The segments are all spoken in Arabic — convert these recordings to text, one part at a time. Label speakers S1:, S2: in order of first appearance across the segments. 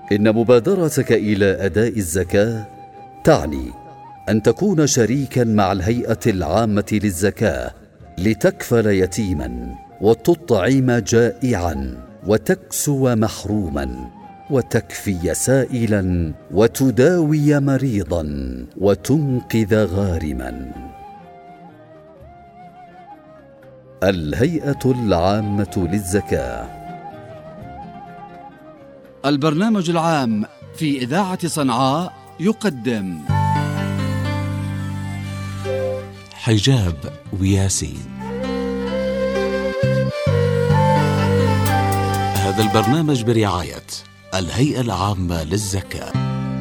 S1: إن مبادرتك إلى أداء الزكاة تعني أن تكون شريكاً مع الهيئة العامة للزكاة لتكفل يتيماً وتطعم جائعاً وتكسو محروماً وتكفي سائلاً وتداوي مريضاً وتنقذ غارماً. الهيئة العامة للزكاة.
S2: البرنامج العام في إذاعة صنعاء يقدم
S3: حجاب وياسين. هذا البرنامج برعاية الهيئة العامة للزكاة.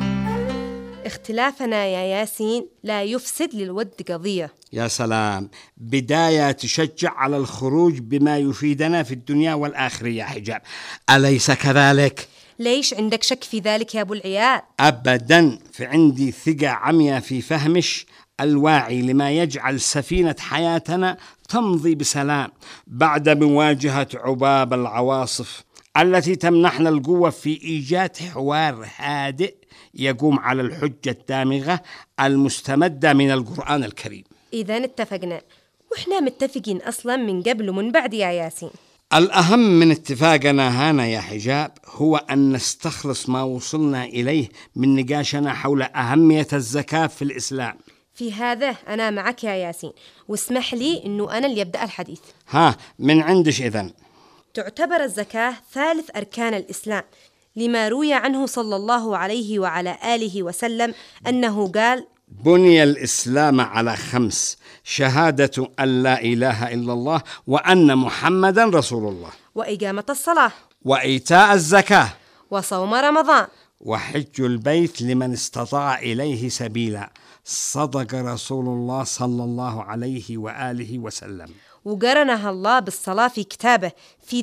S4: اختلافنا يا ياسين لا يفسد للود قضية.
S5: يا سلام، بداية تشجع على الخروج بما يفيدنا في الدنيا والآخرة يا حجاب، أليس كذلك؟
S4: ليش عندك شك في ذلك يا أبو العيال؟
S5: أبدا، فعندي ثقة عمياء في فهمش الواعي لما يجعل سفينة حياتنا تمضي بسلام بعد مواجهة عباب العواصف التي تمنحنا القوة في إيجاد حوار هادئ يقوم على الحجة الدامغة المستمدة من القرآن الكريم.
S4: إذن اتفقنا، وإحنا متفقين أصلا من قبل ومن بعد يا ياسين.
S5: الأهم من اتفاقنا هنا يا حجاب هو أن نستخلص ما وصلنا إليه من نقاشنا حول أهمية الزكاة في الإسلام.
S4: في هذا أنا معك يا ياسين، واسمح لي أنه أنا اللي يبدأ الحديث.
S5: من عندش إذن.
S4: تعتبر الزكاة ثالث أركان الإسلام، لما روي عنه صلى الله عليه وعلى آله وسلم أنه قال:
S5: بني الإسلام على 5: شهادة أن لا إله إلا الله وأن محمدا رسول الله،
S4: وإقامة الصلاة،
S5: وإيتاء الزكاة،
S4: وصوم رمضان،
S5: وحج البيت لمن استطاع إليه سبيلا. صدق رسول الله صلى الله عليه وآله وسلم.
S4: وقرنها الله بالصلاة في كتابه في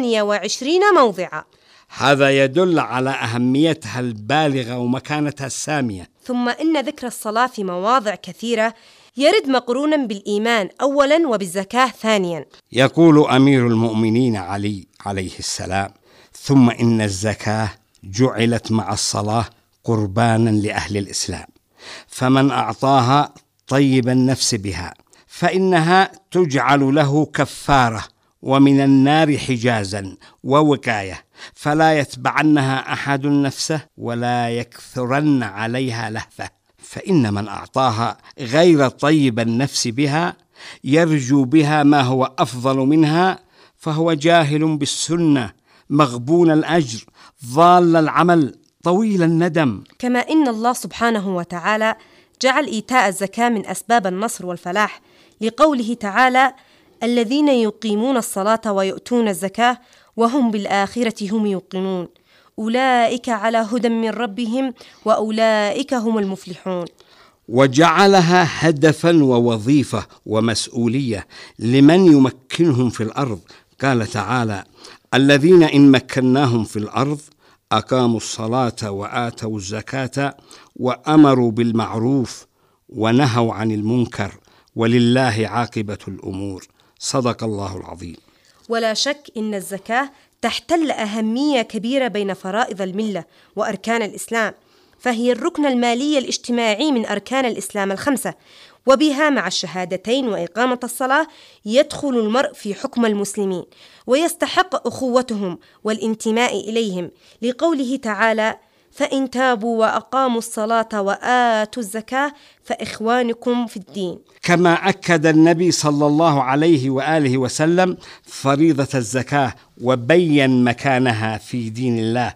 S4: 28 موضعا.
S5: هذا يدل على أهميتها البالغة ومكانتها السامية.
S4: ثم إن ذكر الصلاة في مواضع كثيرة يرد مقرونا بالإيمان أولا وبالزكاة ثانيا.
S5: يقول أمير المؤمنين علي عليه السلام: ثم إن الزكاة جعلت مع الصلاة قربانا لأهل الإسلام، فمن أعطاها طيب النفس بها فإنها تجعل له كفارة ومن النار حجازا ووقاية، فلا يتبعنها أحد نفسه ولا يكثرن عليها لهفة. فإن من أعطاها غير طيب النفس بها يرجو بها ما هو أفضل منها، فهو جاهل بالسنة مغبون الأجر ضال العمل طويل الندم.
S4: كما إن الله سبحانه وتعالى جعل إيتاء الزكاة من أسباب النصر والفلاح، لقوله تعالى: الذين يقيمون الصلاة ويؤتون الزكاة وهم بالآخرة هم يوقنون أولئك على هدى من ربهم وأولئك هم المفلحون.
S5: وجعلها هدفا ووظيفة ومسؤولية لمن يمكنهم في الأرض. قال تعالى: الذين إن مكناهم في الأرض أقاموا الصلاة وآتوا الزكاة وأمروا بالمعروف ونهوا عن المنكر ولله عاقبة الأمور. صدق الله العظيم.
S4: ولا شك إن الزكاة تحتل أهمية كبيرة بين فرائض الملة وأركان الإسلام، فهي الركن المالي الاجتماعي من أركان الإسلام 5، وبها مع الشهادتين وإقامة الصلاة يدخل المرء في حكم المسلمين ويستحق أخوتهم والانتماء إليهم، لقوله تعالى: فإن تابوا وأقاموا الصلاة وآتوا الزكاة فإخوانكم في الدين.
S5: كما أكد النبي صلى الله عليه وآله وسلم فريضة الزكاة وبين مكانها في دين الله،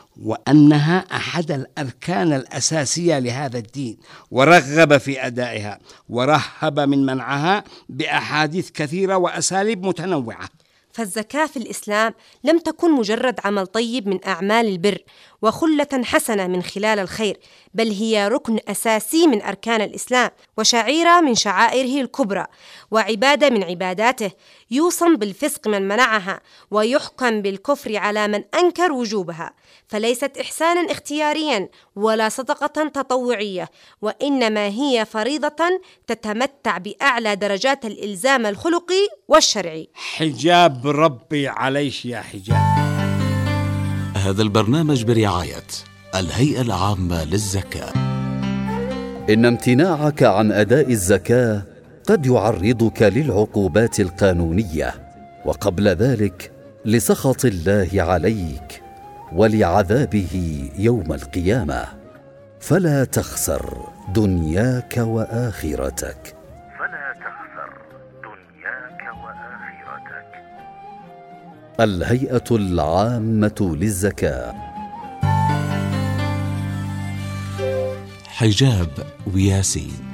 S5: وأنها أحد الأركان الأساسية لهذا الدين، ورغب في أدائها ورهب من منعها بأحاديث كثيرة وأساليب متنوعة.
S4: فالزكاة في الإسلام لم تكن مجرد عمل طيب من أعمال البر وخلة حسنة من خلال الخير، بل هي ركن أساسي من أركان الإسلام وشعيرة من شعائره الكبرى وعبادة من عباداته، يوصم بالفسق من منعها ويحكم بالكفر على من أنكر وجوبها. فليست إحسانا اختياريا ولا صدقة تطوعية، وإنما هي فريضة تتمتع بأعلى درجات الإلزام الخلقي والشرعي.
S5: حجاب ربي عليش يا حجاب.
S3: هذا البرنامج برعاية الهيئة العامة للزكاة.
S1: إن امتناعك عن أداء الزكاة قد يعرضك للعقوبات القانونية، وقبل ذلك لسخط الله عليك ولعذابه يوم القيامة. فلا تخسر دنياك وآخرتك. الهيئة العامة للزكاة.
S3: حجاب وياسين.